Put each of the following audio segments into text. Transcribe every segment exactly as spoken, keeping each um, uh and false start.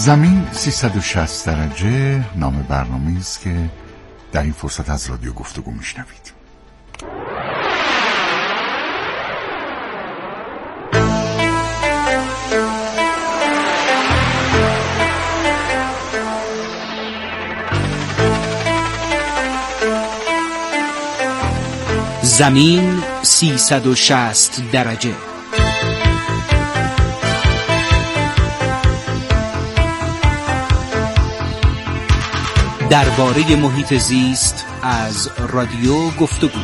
زمین سیصد و شصت درجه نام برنامه‌ای است که در این فرصت از رادیو گفتگو میشنوید. زمین سیصد و شصت درجه. درباره محیط زیست از رادیو گفتگو.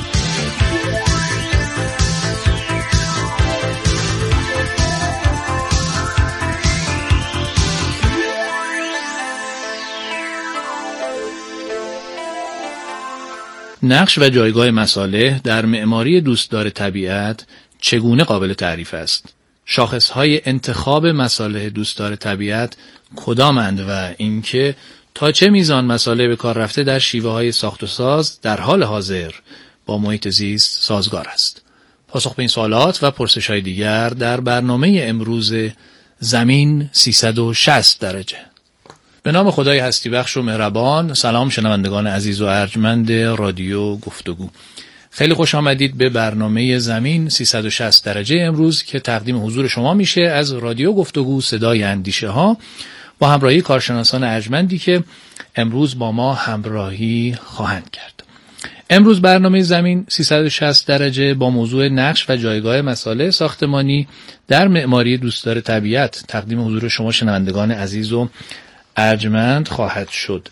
نقش و جایگاه مصالح در معماری دوستدار طبیعت چگونه قابل تعریف است؟ شاخصهای انتخاب مصالح دوستدار طبیعت کدامند و اینکه تا چه میزان مصالح به کار رفته در شیوه‌های ساخت و ساز در حال حاضر با محیط زیست سازگار است؟ پاسخ به این سوالات و پرسش‌های دیگر در برنامه امروز زمین سیصد و شصت درجه. به نام خدای هستی بخش و مهربان. سلام شنوندگان عزیز و ارجمند رادیو گفتگو، خیلی خوش آمدید به برنامه زمین سیصد و شصت درجه امروز که تقدیم حضور شما میشه از رادیو گفتگو صدای اندیشه ها با همراهی کارشناسان ارجمندی که امروز با ما همراهی خواهند کرد. امروز برنامه زمین سیصد و شصت درجه با موضوع نقش و جایگاه مصالح ساختمانی در معماری دوستدار طبیعت تقدیم حضور شما شنوندگان عزیز و ارجمند خواهد شد.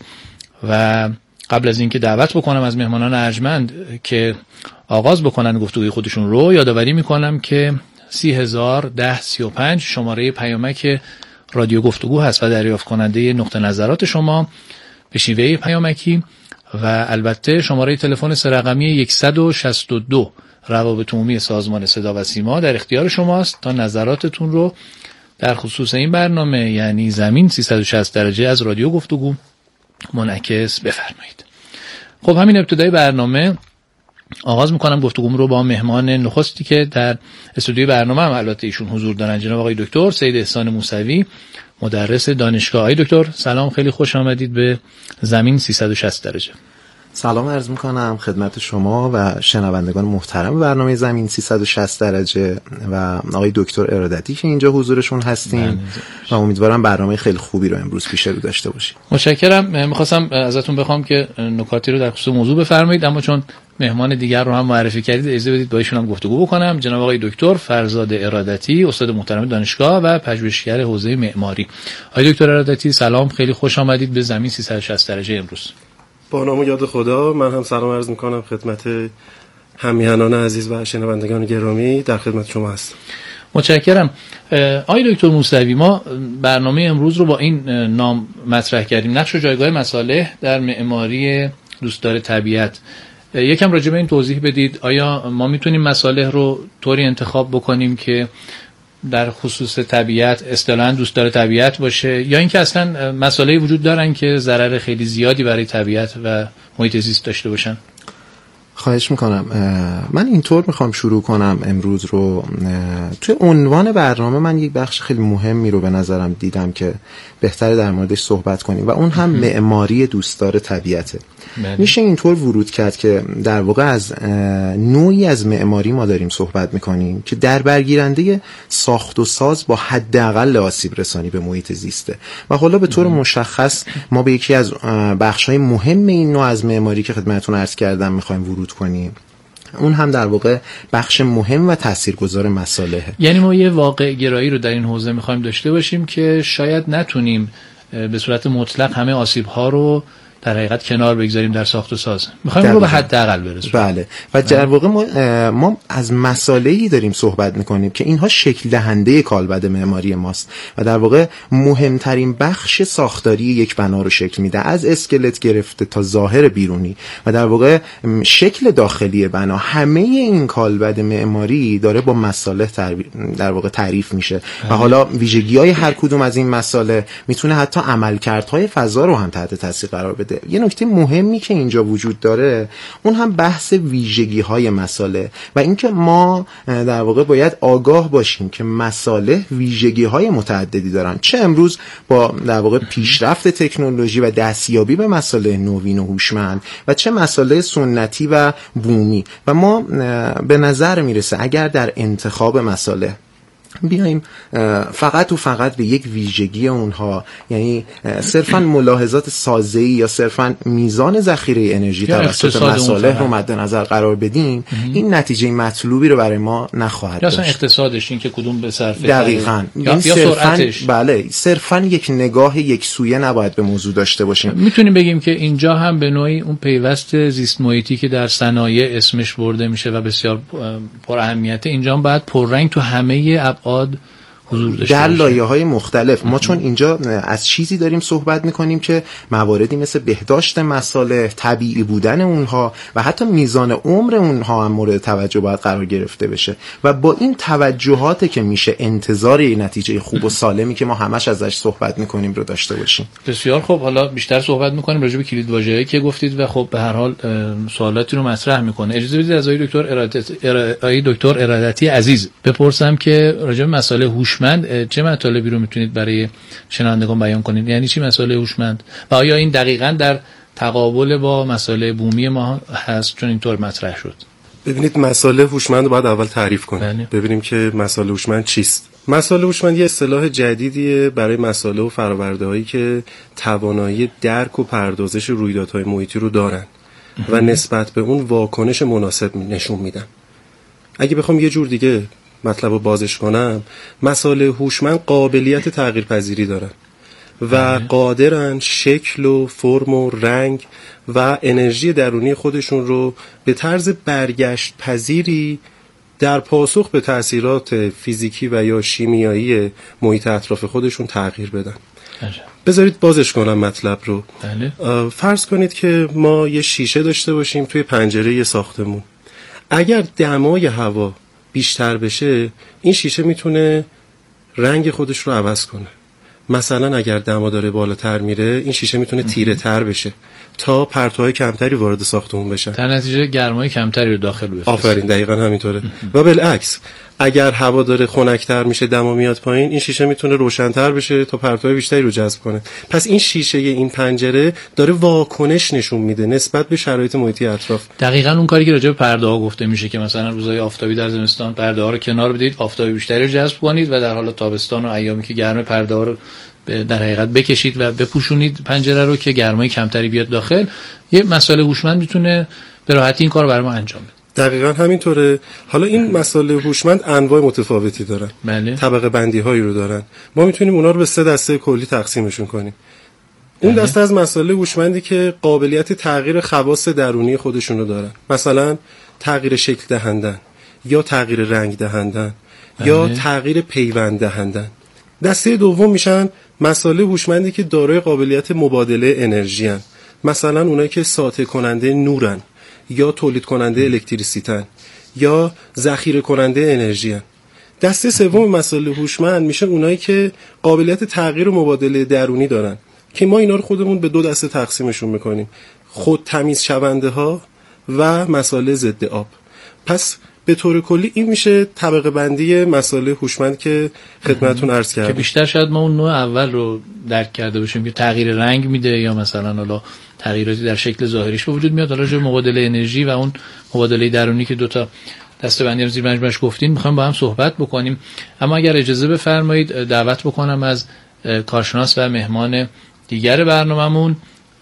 و قبل از اینکه دعوت بکنم از مهمانان ارجمند که آغاز بکنن گفتگوی خودشون رو، یادآوری میکنم که سی هزار ده سی و پنج شماره پیامک رادیو گفتگو هست و دریافت کننده نقطه نظرات شما به شیوه پیامکی و البته شماره تلفن سه رقمی صد و شصت و دو روابط عمومی سازمان صدا و سیما در اختیار شماست تا نظراتتون رو در خصوص این برنامه یعنی زمین سیصد و شصت درجه از رادیو گفتگو منعکس بفرمایید. خب همین ابتدای برنامه آغاز میکنم گفتگوم رو با مهمان نخستی که در استودیوی برنامه هم البته ایشون حضور دارن، جناب آقای دکتر سید احسان موسوی، مدرس دانشگاه. آقای دکتر سلام، خیلی خوش آمدید به زمین سیصد و شصت درجه. سلام عرض میکنم خدمت شما و شنوندگان محترم برنامه زمین سیصد و شصت درجه و آقای دکتر ارادتی که اینجا حضورشون هستیم و امیدوارم برنامه خیلی خوبی رو امروز پیش رو داشته باشیم. متشکرم. میخواستم ازتون بخوام که نکاتی رو در خصوص موضوع بفرمایید، اما چون مهمان دیگر رو هم معرفی کردید اجازه بدید با ایشون هم گفتگو بکنم. جناب آقای دکتر فرزاد ارادتی، استاد محترم دانشگاه و پژوهشگر حوزه معماری. آقای دکتر ارادتی سلام، خیلی خوش آمدید به زمین سیصد و شصت درجه امروز. با نام و یاد خدا من هم سلام عرض میکنم خدمت همیهنان عزیز و شنوندگان گرامی، در خدمت شما هستم. متشکرم. آقای دکتر موسوی، ما برنامه امروز رو با این نام مطرح کردیم، نقش و جایگاه مصالح در معماری دوستدار طبیعت. یکم راجع به این توضیح بدید. آیا ما میتونیم مصالح رو طوری انتخاب بکنیم که در خصوص طبیعت اصطلاحاً دوستدار طبیعت باشه، یا اینکه اصلا مصالحی وجود دارن که ضرر خیلی زیادی برای طبیعت و محیط زیست داشته باشن؟ خواهش میکنم. من اینطور میخوام شروع کنم امروز رو. توی عنوان برنامه من یک بخش خیلی مهمی رو به نظرم دیدم که بهتره در موردش صحبت کنیم و اون هم معماری دوستدار طبیعته. میشه اینطور ورود کرد که در واقع از نوعی از معماری ما داریم صحبت میکنیم که در برگیرنده ساخت و ساز با حداقل آسیب رسانی به محیط زیسته و حالا به طور مشخص ما به یکی از بخش‌های مهم این نوع از معماری که خدمتتون عرض کردم میخوایم ورود کنیم. اون هم در واقع بخش مهم و تاثیرگذار مصالحه. یعنی ما یه واقع گرایی رو در این حوزه میخوایم داشته باشیم که شاید نتونیم به صورت مطلق همه آسیب‌ها رو در حقیقت کنار بگذاریم در ساخت و ساز، میخوایم رو به حداقل برسونیم. بله. و در واقع ما, ما از مصالحی داریم صحبت میکنیم که اینها شکل دهنده کالبد معماری ماست و در واقع مهمترین بخش ساختاری یک بنا رو شکل میده، از اسکلت گرفته تا ظاهر بیرونی و در واقع شکل داخلی بنا. همه این کالبد معماری داره با مصالح در واقع تعریف میشه و حالا ویژگی‌های هر کدوم از این مصالح میتونه حتی عملکردهای فضا رو هم تحت تاثیر قرار بده. کرده. یه نکته مهمی که اینجا وجود داره اون هم بحث ویژگی های مصالح و اینکه ما در واقع باید آگاه باشیم که مصالح ویژگی های متعددی دارن، چه امروز با در واقع پیشرفت تکنولوژی و دستیابی به مصالح نوین و هوشمند و چه مصالح سنتی و بومی. و ما به نظر میرسه اگر در انتخاب مصالح بیایم فقط و فقط به یک ویژگی اونها، یعنی صرفاً ملاحظات سازه‌ای یا صرفاً میزان ذخیره انرژی توسط مصالح رو مد نظر قرار بدیم، این نتیجه مطلوبی رو برای ما نخواهد داشت. اصلا اقتصادش این که کدوم به صرفه دقیقاً یا, یا سرعتش. بله، صرفاً یک نگاه یک سویه نباید به موضوع داشته باشیم. میتونیم بگیم که اینجا هم به نوعی اون پیوست زیست محیطی که در صنایع اسمش برده میشه و بسیار پر اهمیته، اینجا هم باید پررنگ تو همه ابعاد حضور داشته در لایه‌های مختلف. ما چون اینجا از چیزی داریم صحبت می‌کنیم که مواردی مثل بهداشت مصالح، طبیعی بودن اونها و حتی میزان عمر اونها هم مورد توجه باید قرار گرفته بشه و با این توجهاته که میشه انتظار این نتیجه خوب و سالمی که ما همش ازش صحبت می‌کنیم رو داشته باشیم. بسیار خوب، حالا بیشتر صحبت می‌کنیم راجع به کلیدواژه‌ای که گفتید و خب به هر حال سوالاتی رو مطرح می‌کنه. اجازه بدید از آقای دکتر ارادتی آقای دکتر ارادتی عزیز بپرسم که راجع به مسائل هوش هوشمند چه مطالبی رو میتونید برای شنوندگان بیان کنید؟ یعنی چی مسائل هوشمند و آیا این دقیقاً در تقابل با مسائل بومی ما هست چون اینطور مطرح شد؟ ببینید، مسائل هوشمند رو باید اول تعریف کنیم. بله. ببینیم که مسائل هوشمند چیست. مسائل هوشمند یه اصطلاح جدیدیه برای مسائل و فرآورده‌هایی که توانایی درک و پردازش رویدادهای محیطی رو دارن و نسبت به اون واکنش مناسب نشون میدن. اگه بخوام یه جور دیگه مطلب رو بازش کنم، مسائل هوشمند قابلیت تغییر پذیری دارن و قادرن شکل و فرم و رنگ و انرژی درونی خودشون رو به طرز برگشت پذیری در پاسخ به تأثیرات فیزیکی و یا شیمیایی محیط اطراف خودشون تغییر بدن. بذارید بازش کنم مطلب رو. بله. فرض کنید که ما یه شیشه داشته باشیم توی پنجره یه ساختمون. اگر دمای هوا بیشتر بشه، این شیشه میتونه رنگ خودش رو عوض کنه. مثلا اگر دما داره بالاتر میره، این شیشه میتونه تیره تر بشه تا پرتوهای کمتری وارد ساختمون بشن، در نتیجه گرمای کمتری رو داخل بفرسته. آفرین، دقیقاً همینطوره. و بالعکس اگر هوا داره خنک‌تر میشه، دما میاد پایین، این شیشه میتونه روشن‌تر بشه تا پرتوهای بیشتری رو جذب کنه. پس این شیشه این پنجره داره واکنش نشون میده نسبت به شرایط محیطی اطراف. دقیقاً اون کاری که راجع به پرده‌ها گفته میشه که مثلا روزهای آفتابی در زمستان پرده‌ها رو کنار بدید، آفتاب بیشتری رو جذب کنید و در حال تابستان و ایامی که گرم پرده‌ها رو در حقیقت بکشید و بپوشونید پنجره رو که گرمای کمتری بیاد داخل. یه مسئله هوشمند میتونه به راحتی این کارو برای ما انجام بده. دقیقاً همینطوره. حالا این مسائل هوشمند انواع متفاوتی دارن. بله. طبقه بندی هایی رو دارن. ما میتونیم اونا رو به سه دسته کلی تقسیمشون کنیم. اون دسته از مسائل هوشمندی که قابلیت تغییر خواص درونی خودشون رو دارن، مثلا تغییر شکل دهندن یا تغییر رنگ دهندن یا تغییر پیوند دهندن. دسته دوم میشن مسائل هوشمندی که دارای قابلیت مبادله انرژی هن. مثلا اونایی که ساطع کننده نورن یا تولید کننده الکتریسیتن یا ذخیره کننده انرژی هن. دسته سوم مسائل هوشمند میشه اونایی که قابلیت تغییر و مبادله درونی دارن که ما اینا رو خودمون به دو دسته تقسیمشون میکنیم: خود تمیز شونده ها و مسائل ضد آب. پس به طور کلی این میشه طبقه بندی مسائل هوشمند که خدمتتون عرض کردم، که بیشتر شاید ما اون نوع اول رو درک کرده باشیم که تغییر رنگ میده یا مثلا حالا تغییراتی در شکل ظاهریش به وجود میاد. حالا جو مبادله انرژی و اون مبادله درونی که دوتا دسته‌بندی رو زیر مجموعش گفتین میخوایم با هم صحبت بکنیم. اما اگر اجازه بفرمایید دعوت بکنم از کارشناس و مهمان دیگر برنامه‌مون،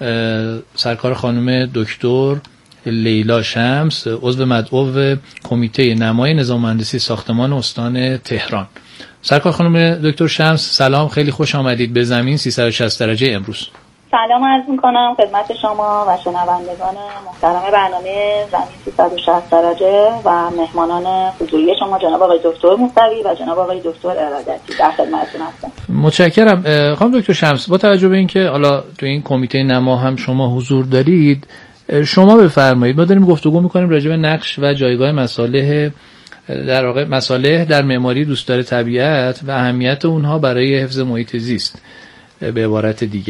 سرکار خانم دکتر لیلا شمس، عضو مدعو کمیته نمای نظام مهندسی ساختمان استان تهران. سرکار خانم دکتر شمس سلام، خیلی خوش آمدید به زمین سیصد و شصت درجه امروز. سلام عرض می‌کنم خدمت شما و شنوندگان محترم برنامه زمین سیصد و شصت درجه و مهمانان حضوری شما جناب آقای دکتر موسوی و جناب آقای دکتر ارادتی. در خدمتتون هستم. متشکرم. خانم دکتر شمس، با توجه به اینکه حالا تو این کمیته نما هم شما حضور دارید، شما بفرمایید. ما داریم گفتگو می‌کنیم راجع به نقش و جایگاه مصالح در واقع مصالح در معماری دوستدار طبیعت و اهمیت اونها برای حفظ محیط زیست. به عبارت دیگه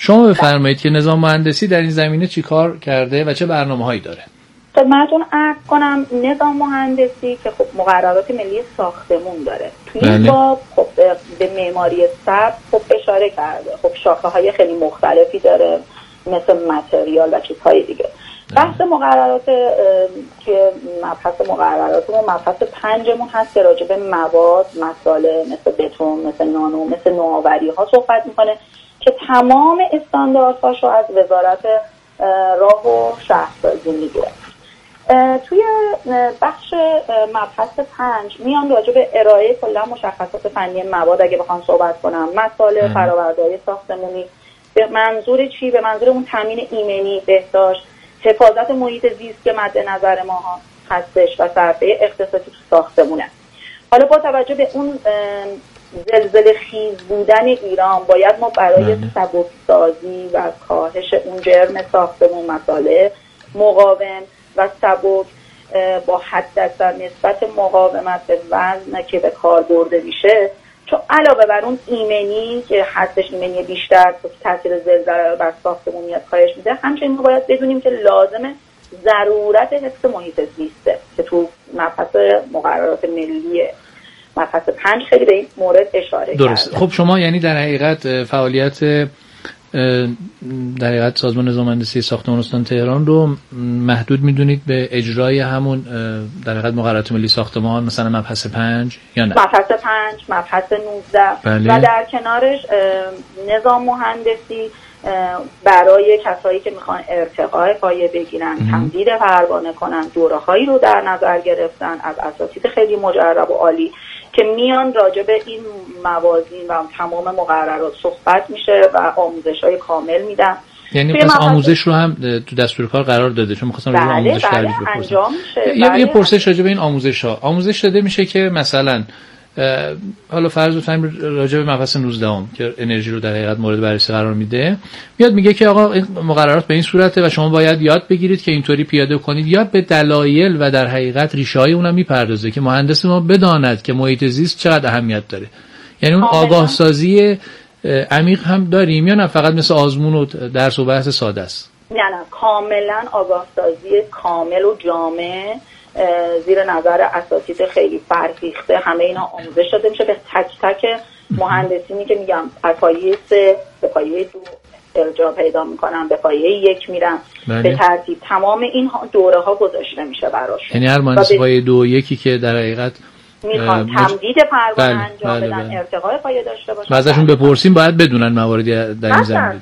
شما بفرمایید که نظام مهندسی در این زمینه چی کار کرده و چه برنامه‌هایی داره؟ خدمتتون عرض کنم نظام مهندسی که خب مقررات ملی ساختمون داره توی این بله. باب خب به معماری سبز خب اشاره کرده. خب شاخه‌های خیلی مختلفی داره مثل متریال و چیزهای دیگه. بحث مقررات که مبحث مقرراتمون مبحث پنجمون هست که راجع به مواد، مسائل مثل بتون، مثل نانو، مثل نوآوری ها صحبت میکنه که تمام استانداردهاشو از وزارت راه و شهرسازی میگیره. توی بخش مبحث پنج میان راجع به ارائه کلا مشخصات فنی مواد اگه بخوام صحبت کنم، مسائل فرآورده‌های ساختمانی به منظور چی؟ به منظور اون تامین ایمنی، بهداشت، حفاظت محیط زیست که مد نظر ما هستش و صرفه اختصاصی تو ساختمونه. حالا با توجه به اون زلزله خیز بودن ایران باید ما برای سبکسازی و کاهش اون جرم ساختمون مسائل مقاوم و سبک با حداکثر نسبت مقاومت به وزن که به کار برده میشه، چون علاوه بر اون ایمنی که هستش ایمنی بیشتر تاثیر زلزله بر ساختمون میاد کاهش میده، همچنین ما باید بدونیم که لازمه ضرورت حفظ محیط زیسته که تو مبحث مقررات ملی مبحث پنج خیلی به این مورد اشاره درست کرده. خب شما یعنی در حقیقت فعالیت در حقیقت سازمان نظام مهندسی ساختمان استان تهران رو محدود میدونید به اجرای همون در حقیقت مقررات ملی ساختمان مثلا مبحث پنج یا نه؟ مبحث پنج، مبحث نوزده بله. و در کنارش نظام مهندسی برای کسایی که میخوان ارتقاء پایه بگیرن تمدید پروانه کنن دوره هایی رو در نظر گرفتن از اساتید خیلی مجرب و عالی که میان راجع به این موازین و تمام مقررات صحبت میشه و آموزش‌های کامل میدن. یعنی پس آموزش رو هم تو دستور کار قرار داده، چون می‌خواستم راجع به آموزش ترویج بپرسم. انجام میشه. یه یه پرسش راجع به این آموزش‌ها. آموزش داده میشه که مثلا حالا فرض بفرمایید راجع به مبحث نوزده ام که انرژی رو در حقیقت مورد بررسی قرار میده، میاد میگه که آقا این مقررات به این صورته و شما باید یاد بگیرید که اینطوری پیاده کنید، یا به دلایل و در حقیقت ریشه‌های اونم میپردازه که مهندس ما بداند که محیط زیست چقدر اهمیت داره. یعنی اون آگاه سازی عمیق هم داریم یا نه فقط مثل آزمون و درس و بحث ساده است؟ نه نه کاملا آگاه سازی کامل و جامع زیر نظر اساتید خیلی فرهیخته همه اینا آموزش داده میشه به تک تک مهندسینی که میگم از پایه سه به پایه دو ارجاع پیدا میکنن، به پایه یک میرن بله. به ترتیب تمام این دوره ها گذاشته میشه براشون. یعنی هر مهندس پایه دو و یکی که در حقیقت میخوان مج... تمدید پروانه بله. انجام بله. بدن، بله. ارتقاء پایه داشته باشن، ازشون بپرسیم باید بدونن مواردی در این زمینه.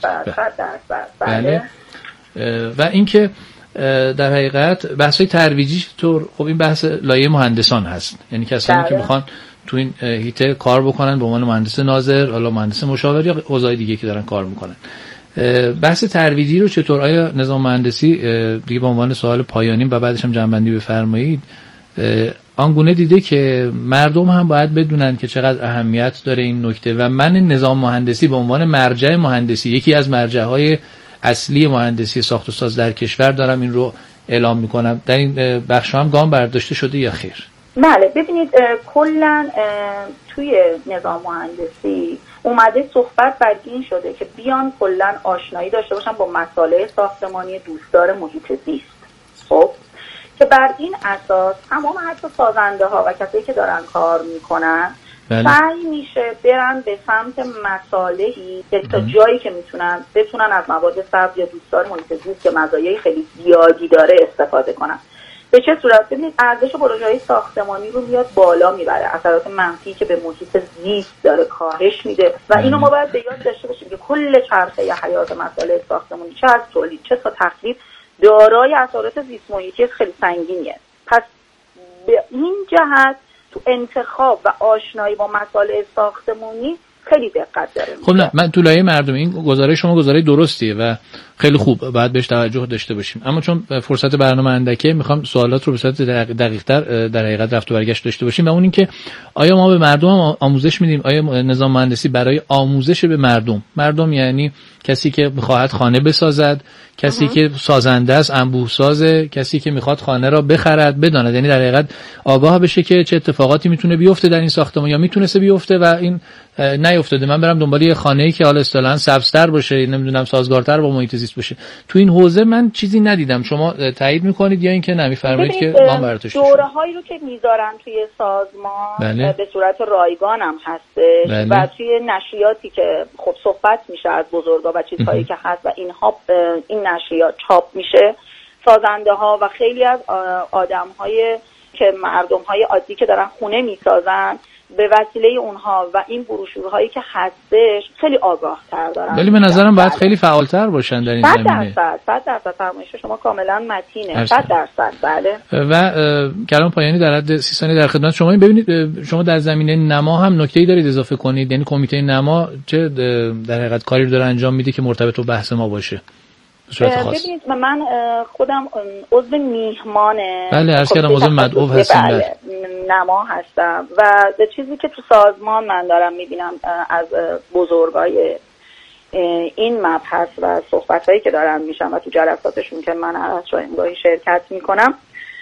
بله. و اینکه در حقیقت بحث‌های ترویجی طور خب این بحث لایه مهندسان هست، یعنی کسانی بله. که میخوان تو این هیته کار بکنن به عنوان مهندس ناظر، حالا مهندس مشاور یا حوزه‌های دیگه که دارن کار میکنن. بحث ترویجی رو چطور آیا نظام مهندسی دیگه به عنوان سوال پایانی و بعدش هم جنبندی بفرمایید آنگونه دیده که مردم هم باید بدونن که چقدر اهمیت داره این نکته و من نظام مهندسی به عنوان مرجع مهندسی یکی از مرجع‌های اصلی مهندسی ساخت و ساز در کشور دارم این رو اعلام میکنم. در این بخش هم گام برداشته شده یا خیر؟ بله ببینید کلا توی نظام مهندسی اومده صحبت بر این شده که بیان کلا آشنایی داشته باشن با مسائل ساختمانی دوستدار محیط زیست. خب که بر این اساس تمام حتی سازنده ها و کسایی که دارن کار میکنن بله. سعی میشه برن به سمت مصالحی که تا جایی که میتونن بتونن از مواد سبز یا دوستدار محیط زیست که مزایای خیلی زیادی داره استفاده کنن. به چه صورت؟ ببینید ارزش پروژه‌های ساختمانی رو میاد بالا میبره، اثرات منفی که به محیط زیست داره کاهش میده و اینو ما باید به یاد داشته باشیم که کل چرخه حیات مسائل ساختمانی چه از تولید چه تا تخریب دارای اثرات زیست محیطی خیلی سنگینیه. پس به این جهت تو انتخاب و آشنایی با مسائل ساختمانی خیلی دقت داره. خب نه من تو لایه مردم این گزارش شما گزارش درستیه و خیلی خوب باید بهش توجه داشته باشیم، اما چون فرصت برنامه اندکه میخوام سوالات رو به صورت دقیق‌تر در حقیقت رفت و برگشت داشته باشیم و اون این که آیا ما به مردم آموزش میدیم؟ آیا نظام مهندسی برای آموزش به مردم، مردم یعنی کسی که میخواد خانه بسازد، کسی که سازنده است، انبوه سازه، کسی که میخواد خانه را بخرد بداند، یعنی در حقیقت آگاه بشه که چه اتفاقاتی میتونه بیفته در این ساختمان یا میتونسته بیفته و این نیافتاده، من برم دنبال یه خانه‌ای که حالا اصطلاحاً سبزتر باشه، نمیدونم سازگارتر با محیط زیست باشه. تو این حوزه من چیزی ندیدم. شما تایید میکنید یا اینکه نمیفرمایید که ما براتش دوره‌هایی رو که میذارن توی سازمان بله. به صورت رایگان هم هستش بله. و توی نشریاتی که خب صحبت میشه از بزرگا و چیزهایی که هست و اینها این نشریات چاپ میشه، سازنده ها و خیلی از آدم‌های که مردم‌های عادی که دارن خونه میسازن به وسیله اونها و این بروشورهایی که هستش خیلی آگاه‌تر دارن. ولی به نظرم باید خیلی فعال‌تر باشن در این زمینه. صد درصد صد درصد فرمایش شما کاملا متینه. صد درصد بله. و کلام پایانی در حد سی ثانیه در خدمت شما. ببینید شما در زمینه نما هم نکته‌ای دارید اضافه کنید، یعنی کمیته نما چه در حقیقت کاری رو داره انجام میده که مرتبط با بحث ما باشه؟ ببینید من خودم عضو میهمان بله عرض کردم عضو مدعو هستم بله نما هستم و چیزی که تو سازمان من دارم میبینم از بزرگای این مبحث و صحبتایی که دارن میشن و تو جلساتشون که من از شاهنگاهی شرکت میکنم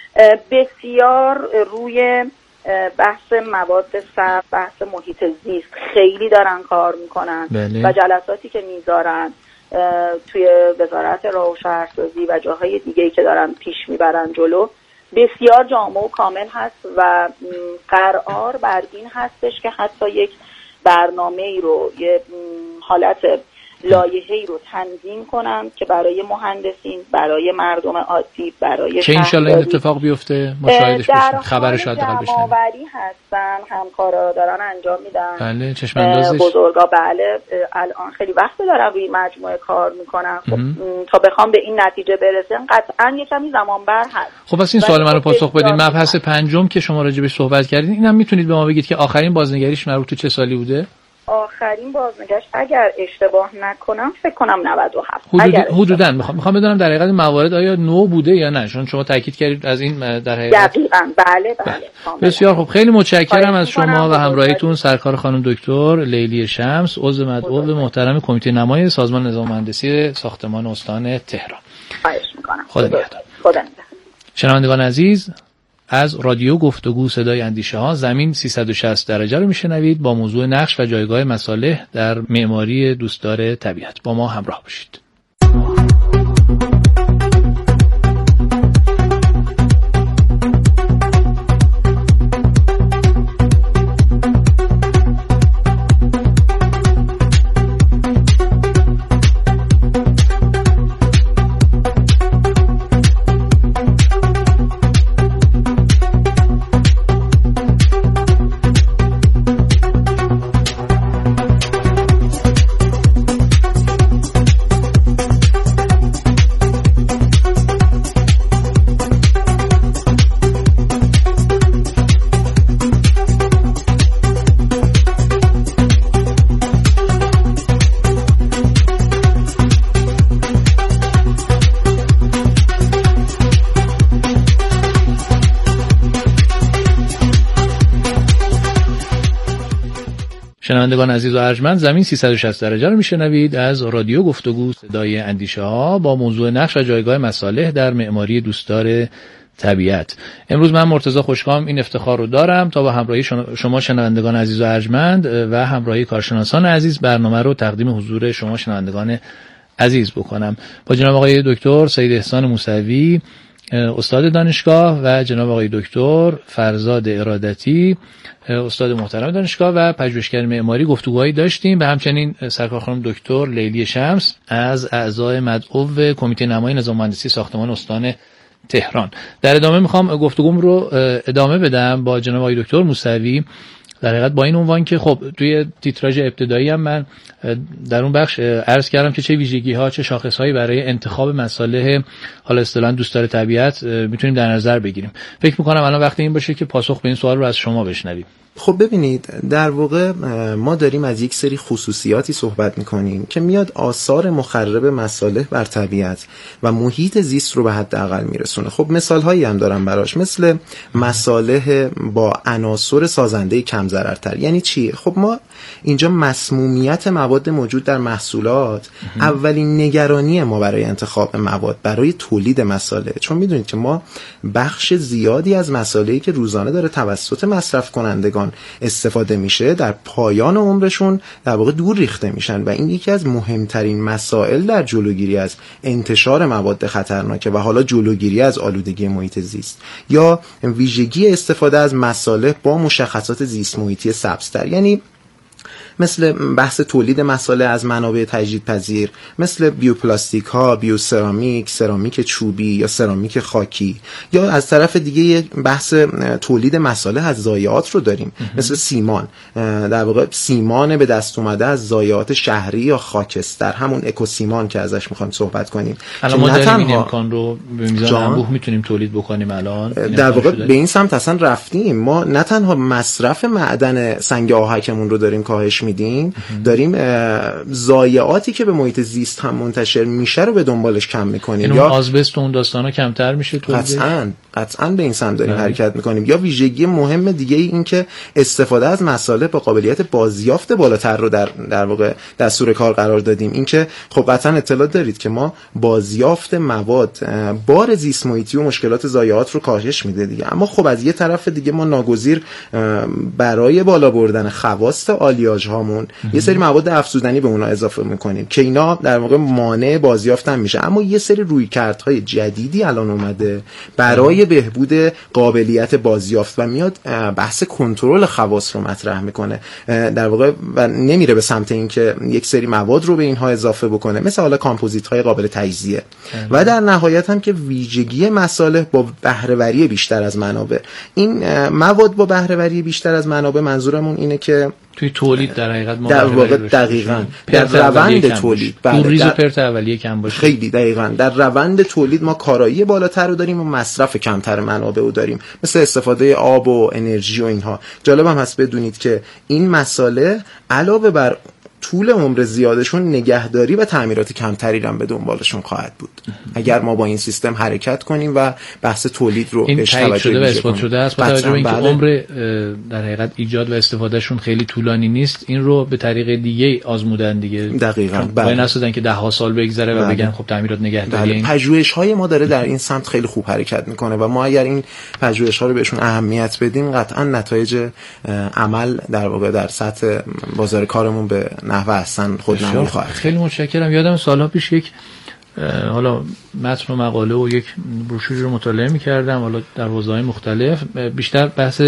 بسیار روی بحث مواد سرد، بحث محیط زیست خیلی دارن کار میکنن بله. و جلساتی که میذارن توی وزارت راه و شهرسازی و جاهای دیگه‌ای که دارن پیش میبرن جلو بسیار جامع و کامل هست و قرار بر این هستش که حتی یک برنامه‌ای رو یه حالت لایحه‌ای رو تنظیم کنن که برای مهندسین، برای مردم عادی، برای که انشالله این اتفاق بیفته مشاهدش بشیم، خبرش حداقل بشنویم. جمع‌آوری هستن، همکارا دارن انجام میدن. بله چشم اندازش بزرگا بله الان خیلی وقت دارن روی مجموعه کار میکنن. خب تا بخوام به این نتیجه برسن قطعاً یه کمی زمان بر هست. خب پس این سوال منو پاسخ بدین. مبحث پنجم که شما راجع بهش صحبت کردین اینم میتونید به ما بگید که آخرین بازنگریش مربوط به چه سالی بوده؟ آخرین بازنگشت اگر اشتباه نکنم فکر کنم نود و هفت. حدود حدوداً میخوام میخوام بدونم در حقیقت موارد آیا نو بوده یا نه، چون شما تاکید کردید از این در حقیقت. دقیقاً بله بله. بسیار خوب، خیلی متشکرم از شما و همراهیتون سرکار خانم دکتر لیلی شمس، عضو مدعو محترم کمیته نمای سازمان نظام مهندسی ساختمان استان تهران. خواهش می‌کنم. خدا نگهدار. خدا نگهدار. شنوندگان عزیز، از رادیو گفتگو صدای اندیشه ها زمین سیصد و شصت درجه رو میشنوید با موضوع نقش و جایگاه مصالح در معماری دوستدار طبیعت. با ما همراه باشید. شنوندگان عزیز و ارجمند، زمین سیصد و شصت درجه رو میشنوید از رادیو گفتگو صدای اندیشه ها با موضوع نقش و جایگاه مصالح در معماری دوستدار طبیعت. امروز من مرتضی خوشکام این افتخار رو دارم تا با همراهی شما شنوندگان عزیز و ارجمند و همراهی کارشناسان عزیز برنامه رو تقدیم حضور شما شنوندگان عزیز بکنم. با جناب آقای دکتر سید احسان موسوی استاد دانشگاه و جناب آقای دکتر فرزاد ارادتی استاد محترم دانشگاه و پژوهشگر معماری گفتگوهایی داشتیم و همچنین سرکار خانم دکتر لیلی شمس از اعضای مدعو کمیته نمای نظام مهندسی ساختمان استان تهران. در ادامه میخوام گفتگوم رو ادامه بدم با جناب آقای دکتر موسوی در حقیقت با این عنوان که خب توی تیتراژ ابتدایی هم من در اون بخش عرض کردم که چه ویژگی ها چه شاخص هایی برای انتخاب مصالح حالا اصطلاحاً دوستدار طبیعت میتونیم در نظر بگیریم. فکر میکنم الان وقت این باشه که پاسخ به این سوال رو از شما بشنویم. خب ببینید، در واقع ما داریم از یک سری خصوصیاتی صحبت میکنیم که میاد آثار مخرب مصالح بر طبیعت و محیط زیست رو به حداقل میرسونه. خب مثال هایی هم دارم براش، مثل مصالح با عناصر سازنده کم ضررتر. یعنی چی؟ خب ما اینجا مسمومیت مواد موجود در محصولات اولین نگرانی ما برای انتخاب مواد برای تولید مصالح، چون میدونید که ما بخش زیادی از مصالحی که روزانه داره توسط مصرف کنندگان کنندگان استفاده میشه در پایان عمرشون در واقع دور ریخته میشن و این یکی از مهمترین مسائل در جلوگیری از انتشار مواد خطرناکه و حالا جلوگیری از آلودگی محیط زیست. یا ویژگی استفاده از مصالح با مشخصات زیست محیطی سبزتر، یعنی مثل بحث تولید مصالح از منابع تجدیدپذیر، مثل بیوپلاستیک ها، بیوسرامیک، سرامیک چوبی یا سرامیک خاکی. یا از طرف دیگه بحث تولید مصالح از ضایعات رو داریم، مثل سیمان، در واقع سیمان به دست اومده از ضایعات شهری یا خاکستر، همون اکوسیمان که ازش میخوایم صحبت کنیم. الان ما داریم این امکان رو به میزان انبوه میتونیم تولید بکنیم. الان در واقع به این سمت اصلا رفتیم. ما نه تنها مصرف معدن سنگ آهکمون رو داریم کاهش میدیم، داریم ضایعاتی که به محیط زیست هم منتشر میشه رو به دنبالش کم میکنیم. یا آزبست و اون داستانا کمتر میشه. قطعاً قطعاً به این سمت داریم حرکت میکنیم. یا ویژگی مهم دیگه این که استفاده از مصالح با قابلیت بازیافت بالاتر رو در در واقع دستور کار قرار دادیم. این که خب قطعاً اطلاع دارید که ما بازیافت مواد بار زیست محیطی و مشکلات ضایعات رو کاهش میده دیگه، اما خب از یه طرف دیگه ما ناگزیر برای بالا بردن خواص آلیاژ هامون یه سری مواد افزودنی به اونها اضافه میکنیم که اینا در واقع مانع بازیافت هم میشه. اما یه سری رویکردهای جدیدی الان اومده برای بهبود قابلیت بازیافت و میاد بحث کنترل خواص رو مطرح میکنه در واقع و نمیره به سمت اینکه یک سری مواد رو به اینها اضافه بکنه، مثل حالا کامپوزیت های قابل تجزیه. و در نهایت هم که ویژگی مصالح با بهره وری بیشتر از منابع. این مواد با بهره وری بیشتر از منابع منظورمون اینه که توی تولید در حقیقت ما در واقع دقیقاً در روند تولید اون ریز پرت اولیه کم باشه. خیلی دقیقاً در روند تولید ما کارایی بالاتر رو داریم و مصرف کمتر منابع رو داریم، مثل استفاده آب و انرژی و اینها. جالب هم هست بدونید که این مسئله علاوه بر طول عمر زیادشون نگهداری و تعمیرات کمتری هم به دنبالشون خواهد بود اگر ما با این سیستم حرکت کنیم و بحث تولید رو بهش توجه شده و اثبات شده است. با توجه به اینکه عمر در حقیقت ایجاد و استفادهشون خیلی طولانی نیست، این رو به طریق دیگه آزمودن دیگه. دقیقاً. وای نسودن که ده ها سال بگذره و بگن خب تعمیرات نگهداری. این پژوهش‌های ما داره در این سمت خیلی خوب حرکت میکنه و ما اگر این پژوهش‌ها رو بهشون اهمیت بدیم قطعاً نتایج عمل در واقع در سطح بازار کارمون به نحوه احسن خودنمایی خواهد. خیلی متشکرم. یادم سالها پیش یک حالا متن و مقاله و یک بروشوری رو مطالعه می‌کردم، حالا در حوزه‌های مختلف، بیشتر بحث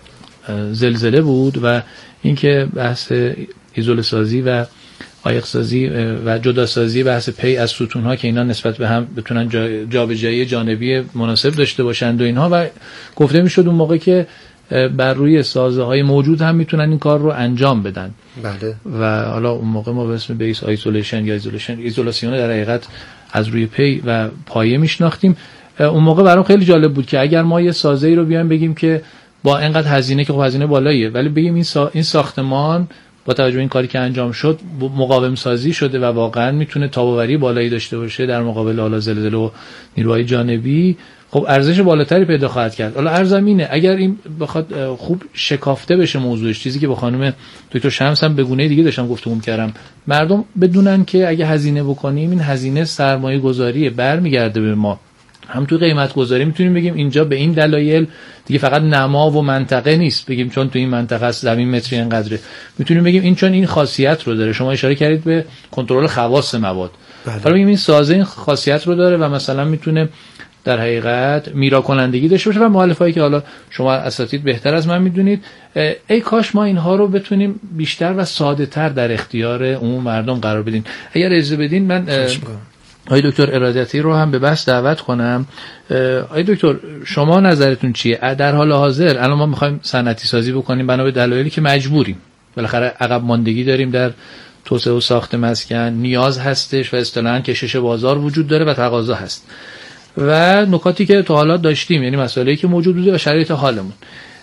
زلزله بود و اینکه بحث ایزوله سازی و عایق سازی و جدا سازی بحث پی از ستون‌ها که اینا نسبت به هم بتونن جابجایی جانبی مناسب داشته باشند و اینها، و گفته میشد اون موقع که بر روی سازه های موجود هم میتونن این کار رو انجام بدن. بله. و حالا اون موقع ما به اسم بیس آیزولیشن یا ایزولیشن ایزولاسیون در حقیقت از روی پی و پایه میشناختیم. اون موقع برام خیلی جالب بود که اگر ما یه سازه‌ای رو بیایم بگیم که با اینقدر هزینه که خب هزینه بالاییه، ولی بگیم این سا... این ساختمان با توجه به این کاری که انجام شد مقاوم سازی شده و واقعا میتونه تاب‌آوری بالایی داشته باشه در مقابل حالا زلزله و نیروهای جانبی، خب ارزش بالاتری پیدا خواهد کرد. حالا ارزم اینه اگر این بخواد خوب شکافته بشه موضوعش، چیزی که با خانم دکتر شمس هم به گونه دیگه داشتم گفتگو می‌کردم، مردم بدونن که اگه هزینه بکنیم این هزینه سرمایه گذاریه برمیگرده به ما. هم تو قیمت گذاری میتونیم بگیم اینجا به این دلایل دیگه فقط نما و منطقه نیست، بگیم چون تو این منطقه است زمین متری اینقدره، میتونیم بگیم این چون این خاصیت رو داره. شما اشاره کردید به کنترل خواص مواد، حالا بگیم این سازه این خاصیت رو داره و مثلا میتونه در حقیقت میرا کنندگی داشته باشه و مؤلفه‌ای که حالا شما اساتید بهتر از من میدونید. ای کاش ما اینها رو بتونیم بیشتر و ساده تر در اختیار عموم مردم قرار بدین. اگر اجازه بدین من آقای دکتر ارادتی رو هم به بحث دعوت کنم. آقای دکتر شما نظرتون چیه؟ در حال حاضر الان ما میخوایم صنعتی سازی بکنیم بنا به دلایلی که مجبوریم، بالاخره عقب ماندگی داریم در توسعه و ساخت مسکن، نیاز هستش و اصطلاحاً کشش بازار وجود داره و تقاضا هست و نکاتی که تا حالا داشتیم، یعنی مسائلی که موجود بوده و شرایط حالمون.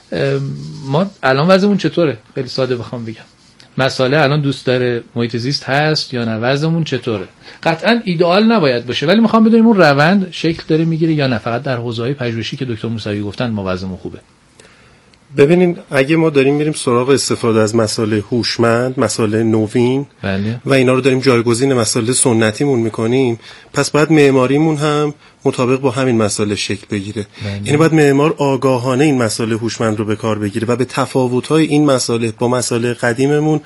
ما الان وضعمون چطوره؟ خیلی ساده بخوام بگم، مسئله الان دوست داره محیط زیست هست یا نه؟ وضعمون چطوره؟ قطعا ایدئال نباید باشه، ولی میخوام بدونیم اون روند شکل داره میگیره یا نه، فقط در حوزه‌های پژوهشی که دکتر موسوی گفتن ما وضعمون خوبه. ببینین اگه ما داریم میریم سراغ استفاده از مسائل هوشمند، مسائل نوین بله. و اینا رو داریم جایگزین مسائل سنتیمون میکنیم، پس باید معماریمون هم مطابق با همین مسائل شکل بگیره. بله. یعنی باید معمار آگاهانه این مسائل هوشمند رو به کار بگیره و به تفاوت‌های این مسائل با مسائل قدیممون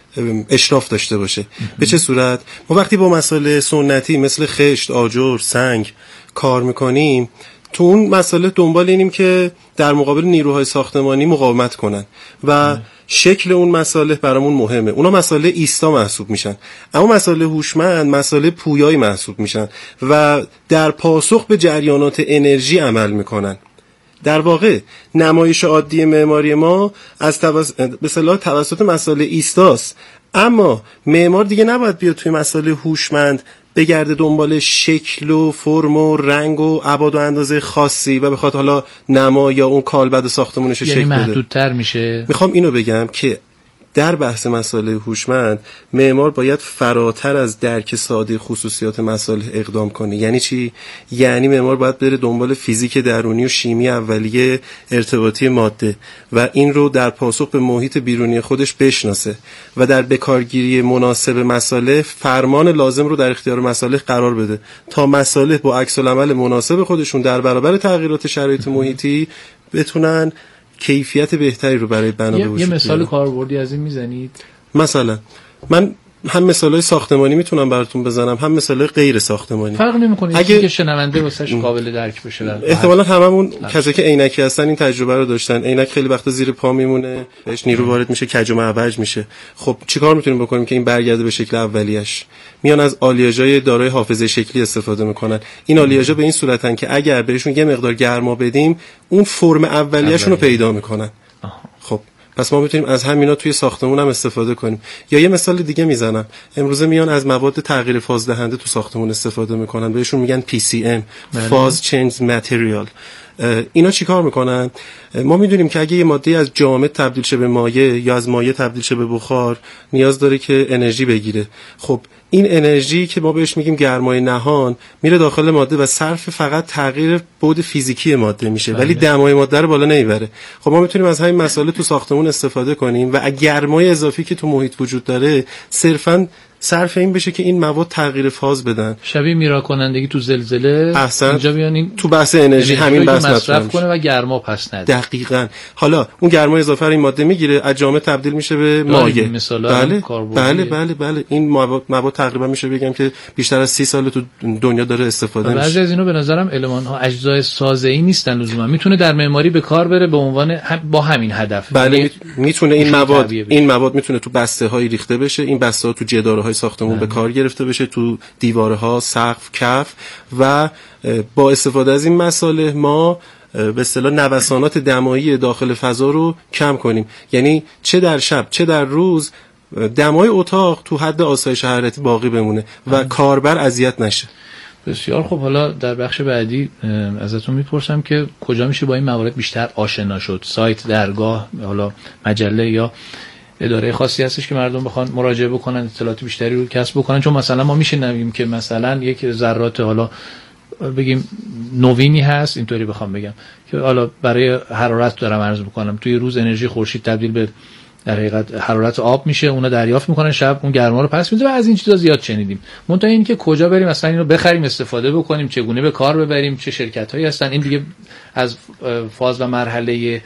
اشراف داشته باشه. به چه صورت؟ ما وقتی با مسائل سنتی مثل خشت، آجر، سنگ کار میکنیم، تو اون مسئله دنبال اینیم که در مقابل نیروهای ساختمانی مقاومت کنن و شکل اون مسئله برامون مهمه. اونا مسئله ایستا محسوب میشن، اما مسئله هوشمند مسئله پویایی محسوب میشن و در پاسخ به جریانات انرژی عمل میکنن. در واقع نمایش عادی معماری ما از توس... به اصطلاح توسط مسائل ایستاست، اما معمار دیگه نباید بیاد توی مسائل هوشمند بگرده دنبال شکل و فرم و رنگ و ابعاد و اندازه خاصی و بخواد حالا نما یا اون کالبد ساختمونش یعنی شکل بده. محدودتر میشه. میخوام اینو بگم که در بحث مسائل هوشمند معمار باید فراتر از درک ساده خصوصیات مسائل اقدام کنه. یعنی چی؟ یعنی معمار باید بره دنبال فیزیک درونی و شیمی اولیه ارتباطی ماده و این رو در پاسخ به محیط بیرونی خودش بشناسه و در بکارگیری مناسب مسائل فرمان لازم رو در اختیار مسائل قرار بده تا مسائل با عکس العمل مناسب خودشون در برابر تغییرات شرایط محیطی بتونن کیفیت بهتری رو برای بنا به وجود یه مثال کاربردی از این میزنید؟ مثلا من هم مثالای ساختمانی میتونم براتون بزنم، هم مثالای غیر ساختمانی. فرق نمیکنه اگه که شنونده واسش قابل درک بشه. احتمالاً هممون کسایی که عینکی هستن این تجربه رو داشتن. عینک خیلی وقتا زیر پا میمونه، بهش نیرو وارد میشه، کج و معوج میشه. خب چیکار میتونیم بکنیم که این برگرده به شکل اولیه‌اش؟ میان از آلیاژهای دارای حافظه شکلی استفاده میکنن. این آلیاژها به این صورتن که اگر بهشون یه مقدار گرما بدیم، اون فرم اولیه‌شون رو پیدا میکنن. خب پس ما میتونیم از همینا توی ساختمون هم استفاده کنیم. یا یه مثال دیگه میزنم، امروزه میان از مواد تغییر فاز دهنده تو ساختمون استفاده میکنن، بهشون میگن پی سی ام، فاز چنج متریال. اینا چیکار میکنن؟ ما میدونیم که اگه یه ماده از جامد تبدیل شه به مایع یا از مایع تبدیل شه به بخار، نیاز داره که انرژی بگیره. خب این انرژی که ما بهش میگیم گرمای نهان میره داخل ماده و صرف فقط تغییر بعد فیزیکی ماده میشه، ولی دمای ماده رو بالا نمیبره. خب ما میتونیم از همین مسائل تو ساختمون استفاده کنیم و گرمای اضافی که تو محیط وجود داره صرفاً صرف این بشه که این مواد تغییر فاز بدن. شبیه میرا کنندگی تو زلزله اینجا بیان این تو بحث انرژی همین بحث مصرف کنه و گرما پس نده. دقیقاً. حالا اون گرما اضافه رو این ماده میگیره، از جامد تبدیل میشه به مایع. بله بله بله بله این مواد مواد تقریبا میشه بگم که بیشتر از سی سال تو دنیا داره استفاده میشه. بعضی از اینو به نظرم المان ها اجزای سازه‌ای نیستن لزوما، میتونه در معماری به کار بره به عنوان هم با همین هدف. بله میتونه این مواد این مواد میتونه تو بسته هایی ریخته بشه، این بسته ها تو جداره ساختمون به کار گرفته بشه، تو دیوارها، سقف، کف و با استفاده از این مصالح ما به اصطلاح نوسانات دمایی داخل فضا رو کم کنیم. یعنی چه در شب چه در روز دمای اتاق تو حد آسایش حرارتی باقی بمونه و ام. کاربر اذیت نشه. بسیار خب، حالا در بخش بعدی ازتون میپرسم که کجا میشه با این موارد بیشتر آشنا شد؟ سایت، درگاه، حالا مجله یا اداره خاصی هستش که مردم بخوان مراجعه بکنن، اطلاعات بیشتری رو کسب بکنن؟ چون مثلا ما میشه نمیگیم که مثلا یک ذرات حالا بگیم نوینی هست، اینطوری بخوام بگم که حالا برای حرارت دارم عرض میکنم، توی روز انرژی خورشید تبدیل به در حقیقت حرارت آب میشه، اونا دریافت میکنن، شب اون گرما رو پس میده و از این چیزا زیاد شنیدیم. منتها این که کجا بریم مثلا اینو بخریم، استفاده بکنیم، چگونه به کار ببریم، چه شرکت‌هایی هستن، این دیگه از فاز و مرحله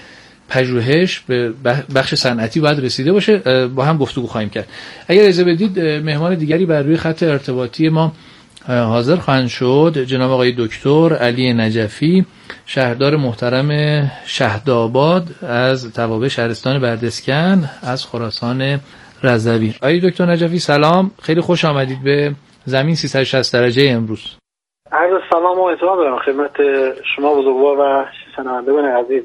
پژوهش به بخش صنعتی باید رسیده باشه. با هم گفتگو خواهیم کرد. اگر اجازه بدید مهمان دیگری بر روی خط ارتباطی ما حاضر خواهند شد، جناب آقای دکتر علی نجفی، شهردار محترم شهدآباد از توابع شهرستان بردسکن از خراسان رضوی. آقای دکتر نجفی سلام، خیلی خوش آمدید به زمین سیصد و شصت درجه امروز. عرض سلام و احترام دارم خدمت شما بزرگوار و شنوندگان عزیز.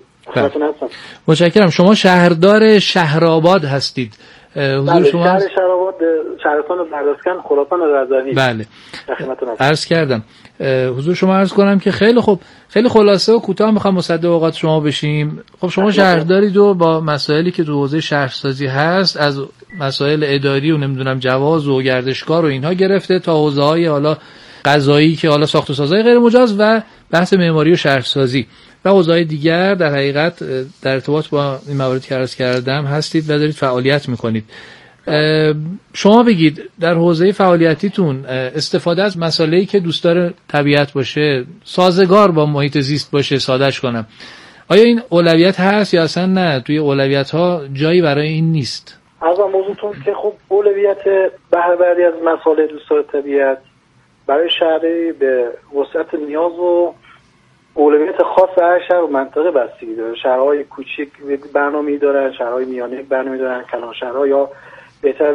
متشکرم. شما شهردار شهرآباد هستید. حضور شما شهر شهرآباد، شهرستان بردسکن، خراسان رضوی. بله. عرض کردم. حضور شما عرض کنم که خیلی خوب، خیلی خلاصه و کوتاه میخوام مصدق اوقات شما بشیم. خب شما شهردارید و با مسائلی که تو حوزه شهرسازی هست، از مسائل اداری و نمیدونم جواز و گردشگاه و اینها گرفته تا حوزه‌های حالا قضایی که حالا ساخت و سازهای غیر مجاز و بحث معماری و شهرسازی و حوزه‌های دیگر در حقیقت در ارتباط با این مواردی که عرض کردم هستید و دارید فعالیت میکنید. شما بگید در حوزه فعالیتیتون استفاده از مسائلی که دوستدار طبیعت باشه، سازگار با محیط زیست باشه، سادهش کنم، آیا این اولویت هست یا اصلا نه؟ توی اولویت ها جایی برای این نیست؟ از آن موضوعتون که خب اولویت بهره برداری از مسائل دوستدار طبیعت برای شهری به وسعت نیاز و اولویت خاص هر شهر و منطقه بستگی داره. شهرهای کوچیک برنامه‌ای دارن، شهرهای میانه برنامه‌ای دارن، کلان شهرها یا بهتر